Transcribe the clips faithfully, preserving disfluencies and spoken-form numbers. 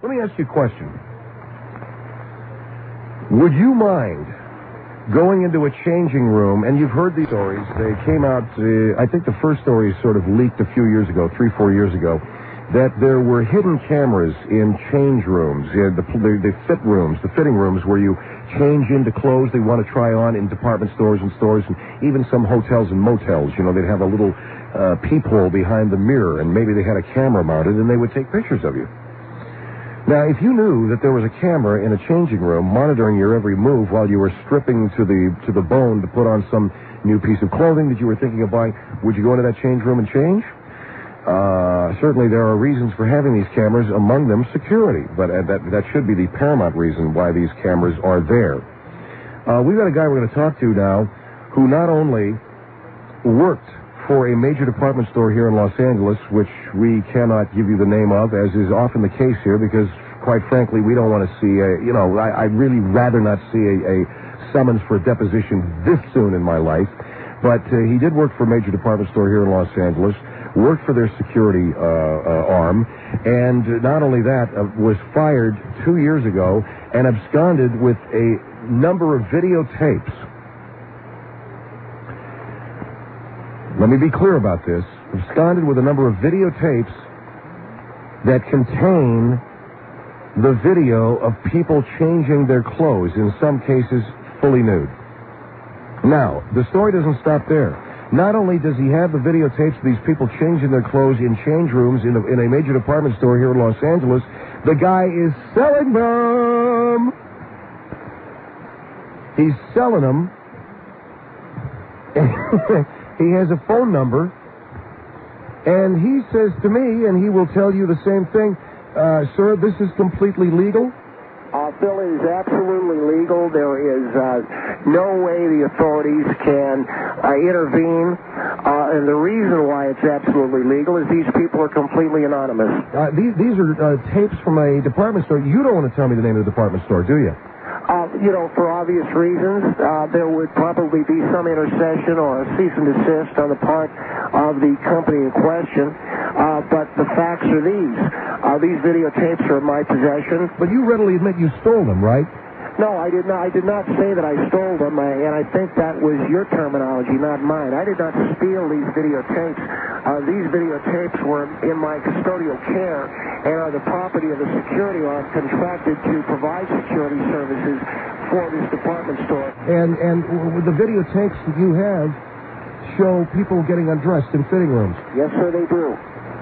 Let me ask you a question. Would you mind going into a changing room, and you've heard these stories, they came out, uh, I think the first story sort of leaked a few years ago, three, four years ago, that there were hidden cameras in change rooms, yeah, the, the, the fit rooms, the fitting rooms where you change into clothes they want to try on in department stores and stores, and even some hotels and motels. You know, they'd have a little uh, peephole behind the mirror, and maybe they had a camera mounted, and they would take pictures of you. Now, if you knew that there was a camera in a changing room monitoring your every move while you were stripping to the to the bone to put on some new piece of clothing that you were thinking of buying, would you go into that change room and change? Uh, certainly there are reasons for having these cameras, among them security, but uh, that, that should be the paramount reason why these cameras are there. Uh, we've got a guy we're going to talk to now who not only worked for a major department store here in Los Angeles, which we cannot give you the name of, as is often the case here, because, quite frankly, we don't want to see a, you know, I, I'd really rather not see a, a summons for a deposition this soon in my life. But uh, he did work for a major department store here in Los Angeles, worked for their security uh, uh, arm, and not only that, uh, was fired two years ago and absconded with a number of videotapes. Let me be clear about this. Absconded with a number of videotapes that contain the video of people changing their clothes, in some cases fully nude. Now, the story doesn't stop there. Not only does he have the videotapes of these people changing their clothes in change rooms in a, in a major department store here in Los Angeles, the guy is selling them. He's selling them. He has a phone number, and he says to me, and he will tell you the same thing, uh, sir, this is completely legal? Uh, Phil, it is absolutely legal. There is uh, no way the authorities can uh, intervene, uh, and the reason why it's absolutely legal is these people are completely anonymous. Uh, these, these are uh, tapes from a department store. You don't want to tell me the name of the department store, do you? Uh, you know, for obvious reasons, uh, there would probably be some intercession or a cease and desist on the part of the company in question. Uh, but the facts are these. Uh, these videotapes are in my possession. But you readily admit you stole them, right? No, I did not. I did not say that I stole them, I, and I think that was your terminology, not mine. I did not steal these videotapes. Uh, these videotapes were in my custodial care and are the property of the security arm contracted to provide security services for this department store. And and the videotapes that you have show people getting undressed in fitting rooms. Yes, sir, they do.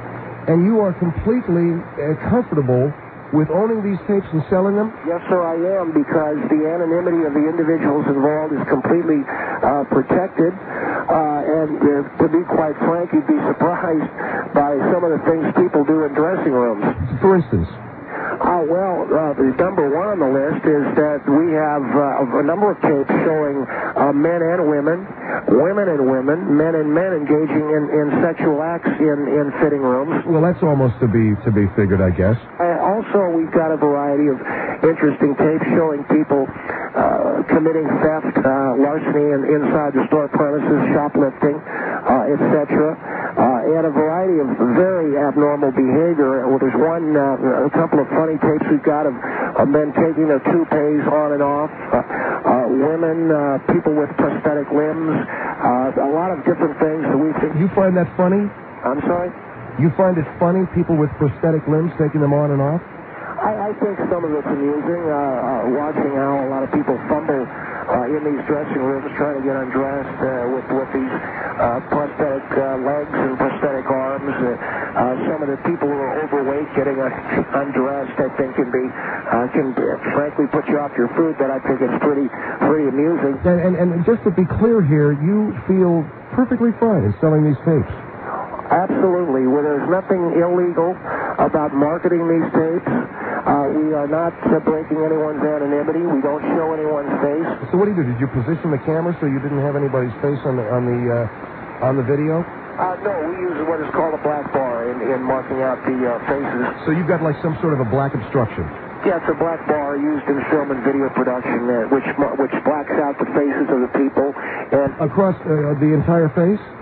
And you are completely uh, comfortable with owning these tapes and selling them? Yes, sir, I am, because the anonymity of the individuals involved is completely uh, protected. Uh, and uh, to be quite frank, you'd be surprised by some of the things people do in dressing rooms. For instance? Uh, well, uh, the number one on the list is that we have uh, a number of tapes showing uh, men and women, women and women, men and men engaging in, in sexual acts in, in fitting rooms. Well, that's almost to be to be figured, I guess. Uh, also, we've got a variety of interesting tapes showing people uh, committing theft, uh, larceny in, inside the store premises, shoplifting, uh, et cetera, uh, and a variety of very abnormal behavior. Well, there's one, uh, a couple of funny tapes we've got of, of men taking their toupees on and off, uh, uh, women, uh, people with prosthetic limbs, uh, a lot of different things that we think. You find that funny? I'm sorry? You find it funny, people with prosthetic limbs taking them on and off? I, I think some of it's amusing, uh, uh, watching how a lot of people fumble uh, in these dressing rooms trying to get undressed uh, with, with these uh, prosthetic uh, legs and prosthetic arms. Uh, uh, some of the people who are overweight getting uh, undressed, I think, can be, uh, can uh, frankly put you off your food, but I think it's pretty, pretty amusing. And, and, and just to be clear here, you feel perfectly fine in selling these tapes? Absolutely. Well, there's nothing illegal about marketing these tapes. Uh, we are not uh, breaking anyone's anonymity. We don't show anyone's face. So what do you do? Did you position the camera so you didn't have anybody's face on the on the uh, on the video? Uh, no, we use what is called a black bar in, in marking out the uh, faces. So you've got like some sort of a black obstruction. Yeah, it's a black bar used in film and video production, uh, which which blacks out the faces of the people. And across uh, the entire face?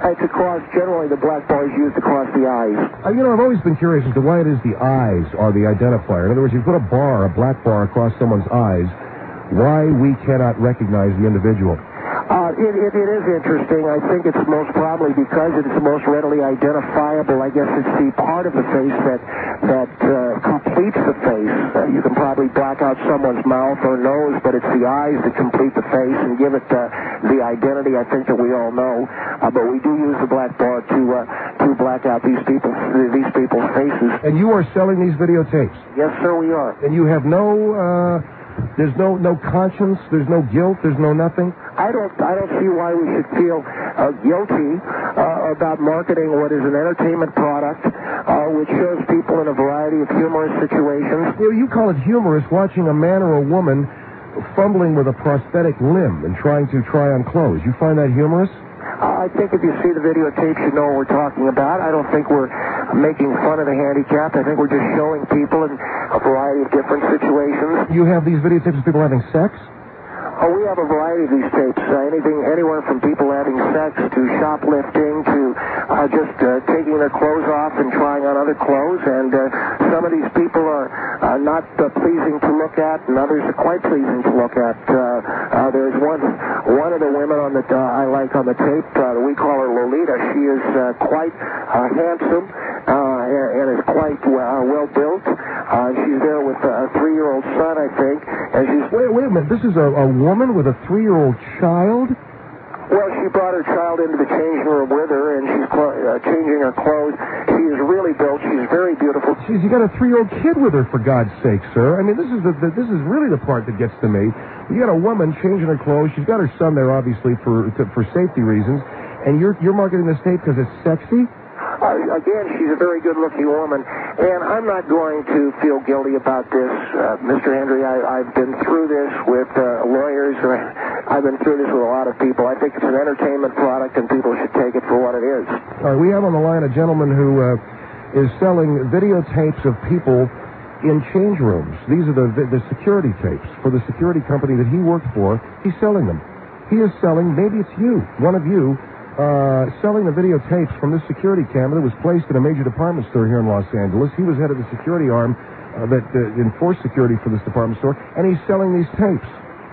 It's across, generally the black bar is used across the eyes. Uh, you know, I've always been curious as to why it is the eyes are the identifier. In other words, you put a bar, a black bar across someone's eyes, why we cannot recognize the individual. Uh, it, it, it is interesting. I think it's most probably because it's the most readily identifiable. I guess it's the part of the face that that uh, completes the face. Uh, you can probably black out someone's mouth or nose, but it's the eyes that complete the face and give it uh, the identity. I think that we all know. Uh, but we do use the black bar to uh, to black out these people these people's faces. And you are selling these videotapes? Yes, sir, we are. And you have no. Uh... There's no no conscience. There's no guilt. There's no nothing. I don't I don't see why we should feel uh, guilty uh, about marketing what is an entertainment product, uh, which shows people in a variety of humorous situations. You know, you call it humorous watching a man or a woman fumbling with a prosthetic limb and trying to try on clothes. You find that humorous? Uh, I think if you see the videotapes, you know what we're talking about. I don't think we're making fun of the handicapped. I think we're just showing people in a variety of different situations. You have these videotapes of people having sex? Oh, we have a variety of these tapes. Uh, anything, anywhere from people having sex to shoplifting to uh, just uh, taking their clothes off and trying on other clothes. And uh, some of these people are uh, not uh, pleasing to look at, and others are quite pleasing to look at. Uh, uh, there's one one of the women on the uh, I like on the tape. Uh, we call her Lolita. She is uh, quite uh, handsome uh, and, and is quite uh, well built. Uh, she's there with a three-year-old son, I think, and she's. Wait, wait a minute. This is a, a woman with a three-year-old child? Well, she brought her child into the changing room with her, and she's cl- uh, changing her clothes. She is really built. She's very beautiful. Jeez, you got a three-year-old kid with her, for God's sake, sir. I mean, this is the, the this is really the part that gets to me. You got a woman changing her clothes. She's got her son there, obviously, for to, for safety reasons, and you're you're marketing this tape because it's sexy? Uh, again, she's a very good-looking woman, and I'm not going to feel guilty about this, uh, Mister Hendry. I, I've been through this with uh, lawyers, and I've been through this with a lot of people. I think it's an entertainment product, and people should take it for what it is. All right, we have on the line a gentleman who uh, is selling videotapes of people in change rooms. These are the the security tapes for the security company that he worked for. He's selling them. He is selling, maybe it's you, one of you, Uh, selling the videotapes from this security camera that was placed in a major department store here in Los Angeles. He was head of the security arm uh, that uh, enforced security for this department store, and he's selling these tapes.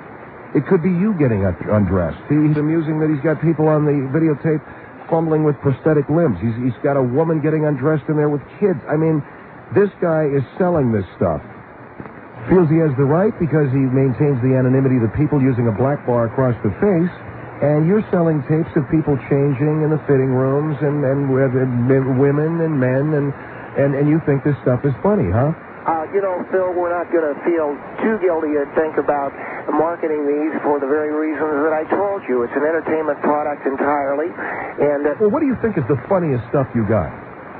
It could be you getting undressed. He, he's amusing that he's got people on the videotape fumbling with prosthetic limbs. He's, he's got a woman getting undressed in there with kids. I mean, this guy is selling this stuff. Feels he has the right because he maintains the anonymity of the people using a black bar across the face. And you're selling tapes of people changing in the fitting rooms and, and, and women and men, and, and, and you think this stuff is funny, huh? Uh, you know, Phil, we're not going to feel too guilty to think about marketing these for the very reasons that I told you. It's an entertainment product entirely. And uh, well, what do you think is the funniest stuff you got?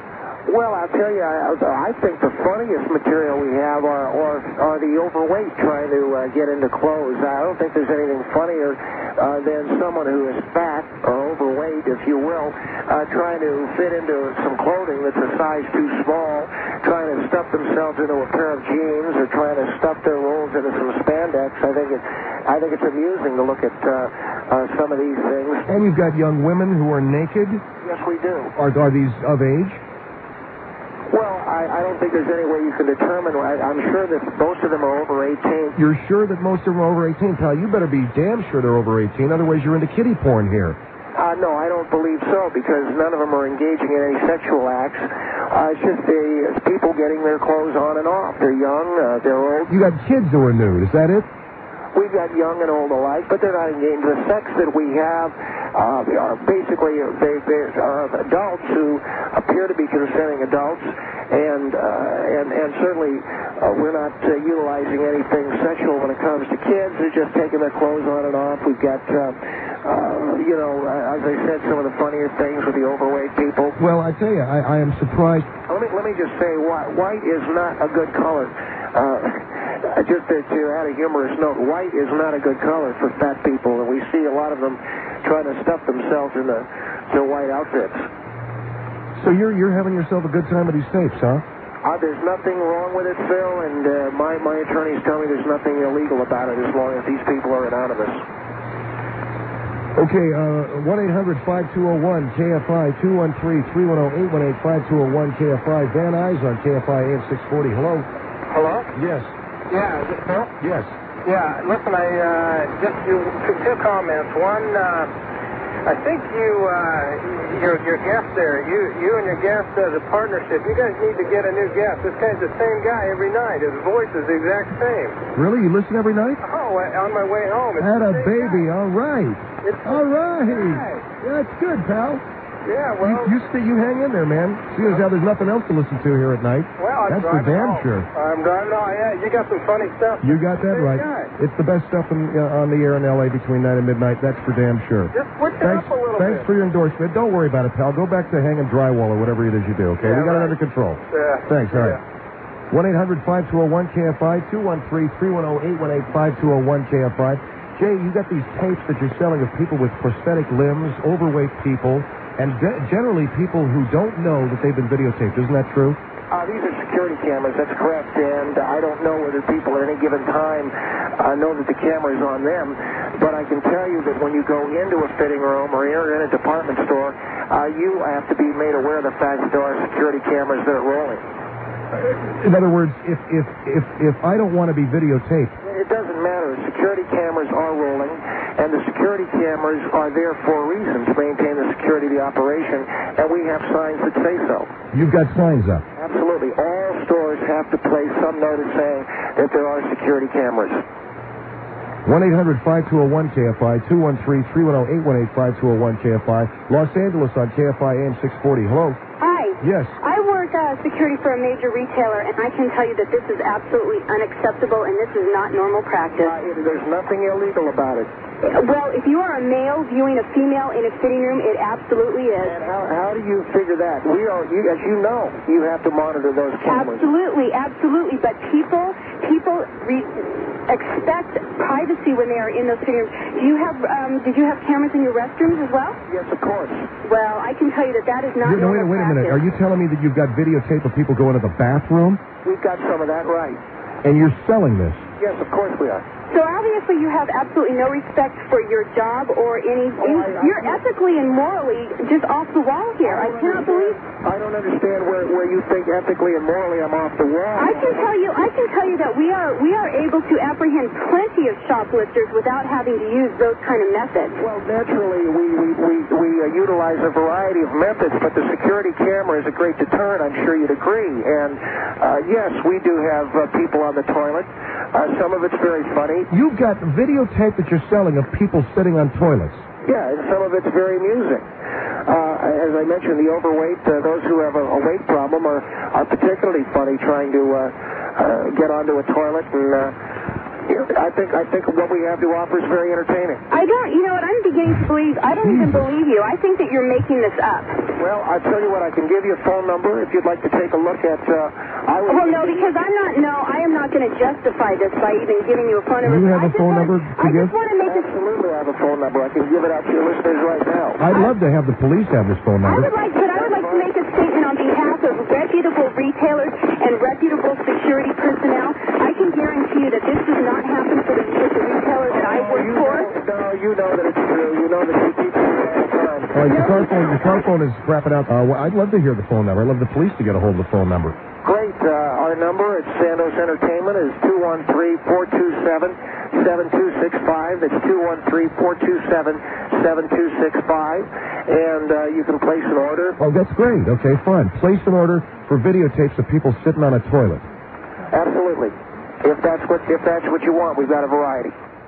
Well, I'll tell you, I, I think the funniest material we have are, are, are the overweight trying to uh, get into clothes. I don't think there's anything funnier uh, than someone who is fat or overweight, if you will, uh, trying to fit into some clothing that's a size too small, trying to stuff themselves into a pair of jeans or trying to stuff their rolls into some spandex. I think it, I think it's amusing to look at uh, uh, some of these things. And you've got young women who are naked? Yes, we do. Are, are these of age? Well, I, I don't think there's any way you can determine. I, I'm sure that most of them are over eighteen. You're sure that most of them are over eighteen? Pal, you better be damn sure they're over eighteen. Otherwise, you're into kiddie porn here. Uh, no, I don't believe so, because none of them are engaging in any sexual acts. Uh, it's just the it's people getting their clothes on and off. They're young, uh, they're old. You got kids who are nude, is that it? We've got young and old alike, but they're not engaged. The sex that we have uh, are basically they, they are adults who appear to be consenting adults, and uh, and and certainly uh, we're not uh, utilizing anything sexual when it comes to kids. They're just taking their clothes on and off. We've got, uh, uh, you know, as I said, some of the funnier things with the overweight people. Well, I tell you, I, I am surprised. Let me let me just say, white, white is not a good color. Uh, Just to, to add a humorous note, white is not a good color for fat people, and we see a lot of them trying to stuff themselves into to white outfits. So you're you're having yourself a good time with these tapes, huh? Uh, there's nothing wrong with it, Phil, and uh, my, my attorneys tell me there's nothing illegal about it as long as these people are anonymous. Okay, uh, one eight hundred five two oh one K F I, two one three, three one zero, eight one eight, five two oh one K F I. Van Nuys on K F I A M six forty. Hello? Hello? Yes. Yeah, is it Phil? Yes. Yeah, listen, I uh, just do two, two comments. One, uh, I think you, uh, your your guest there, you you and your guest as a partnership, you guys need to get a new guest. This guy's the same guy every night. His voice is the exact same. Really? You listen every night? Oh, on my way home. It's Had the a same baby. guy. All right. It's the All same right. guy. That's good, pal. Yeah, You, well, you, stay, you hang in there, man. See as how there's nothing else to listen to here at night. well, I'm That's for driving damn home. sure. I'm driving. Oh, yeah, you got some funny stuff. You got that Same right. guy. It's the best stuff in, uh, on the air in L A between nine and midnight. That's for damn sure. Just switch it Thanks, up a little thanks bit. for your endorsement. Don't worry about it, pal. Go back to hanging drywall or whatever it is you do, okay? Yeah, we got right. it under control. Yeah. Thanks, all right. Yeah. one eight hundred five two oh one K F I, two one three, three one zero, eight one eight, five two oh one K F I. Jay, you got these tapes that you're selling of people with prosthetic limbs, overweight people, and de- generally people who don't know that they've been videotaped. Isn't that true? Uh, these are security cameras, that's correct, and I don't know whether people at any given time uh, know that the camera is on them, but I can tell you that when you go into a fitting room or you're in a department store, uh, you have to be made aware of the fact that there are security cameras that are rolling. In other words, if if if if I don't want to be videotaped, It doesn't matter. Security cameras are rolling, and the security cameras are there for a reason, to maintain the security of the operation, and we have signs that say so. you've got signs up. Absolutely. All stores have to place some notice saying that there are security cameras. one eight hundred five two oh one K F I, two one three, three one zero, eight one eight, five two oh one K F I. Los Angeles on K F I A M six forty. Hello? Hi. Yes. I work uh, security for a major retailer, and I can tell you that this is absolutely unacceptable, and this is not normal practice. Uh, it- there's nothing illegal about it. Well, if you are a male viewing a female in a fitting room, it absolutely is. And how, how do you figure that? We are, you, as you know, you have to monitor those cameras. Absolutely, absolutely. But people, people re- expect privacy when they are in those fitting rooms. Do you have, um, did you have cameras in your restrooms as well? Yes, of course. Well, I can tell you that that is not No, wait, normal wait a minute. practice. Are you telling me that you've got videotape of people going to the bathroom We've got some of that right. and you're selling this? Yes, of course we are. So obviously you have absolutely no respect for your job or any... Oh, I- I- you're ethically and morally just off the wall here. I cannot believe... I don't understand where, where you think ethically and morally I'm off the wall. I can tell you, I can tell you that we are we are able to apprehend plenty of shoplifters without having to use those kind of methods. Well, naturally, we, we, we, we uh, utilize a variety of methods, but the security camera is a great deterrent, I'm sure you'd agree. And, uh, yes, we do have uh, people on the toilet. Uh, some of it's very funny. You've got videotape that you're selling of people sitting on toilets. Yeah, and some of it's very amusing. Uh, as I mentioned, the overweight, uh, those who have a, a weight problem are, are particularly funny trying to uh, uh, get onto a toilet. And uh, you know, I think I think what we have to offer is very entertaining. I don't, you know what, I'm beginning to believe, I don't even believe you. I think that you're making this up. Well, I'll tell you what, I can give you a phone number if you'd like to take a look at... Uh, I would, Well, no, because I'm not, no, I am not going to justify this by even giving you a phone number. You have I a just phone want- number to I give? just want to make this... Absolutely, I have a phone number. I can give it out to your listeners right now. I'd love to have the police have this phone I number. would like, but I would like to make a statement on behalf of reputable retailers and reputable security personnel. I can guarantee you that this does not happen for the, with the retailer that I work you for. Know, no, you know that it's true. You know that you keep it all the time. All right, your car phone, your car phone is crapping out. Uh, well, I'd love to hear the phone number. I'd love the police to get a hold of the phone number. Great. Uh, our number at Sandos Entertainment is two one three, four two seven, seven two six five. That's two one three, four two seven, seven two six five. And uh, you can place an order. Oh, that's great. Okay, fine. Place an order for videotapes of people sitting on a toilet. Absolutely. If that's what if that's what you want, we've got a variety.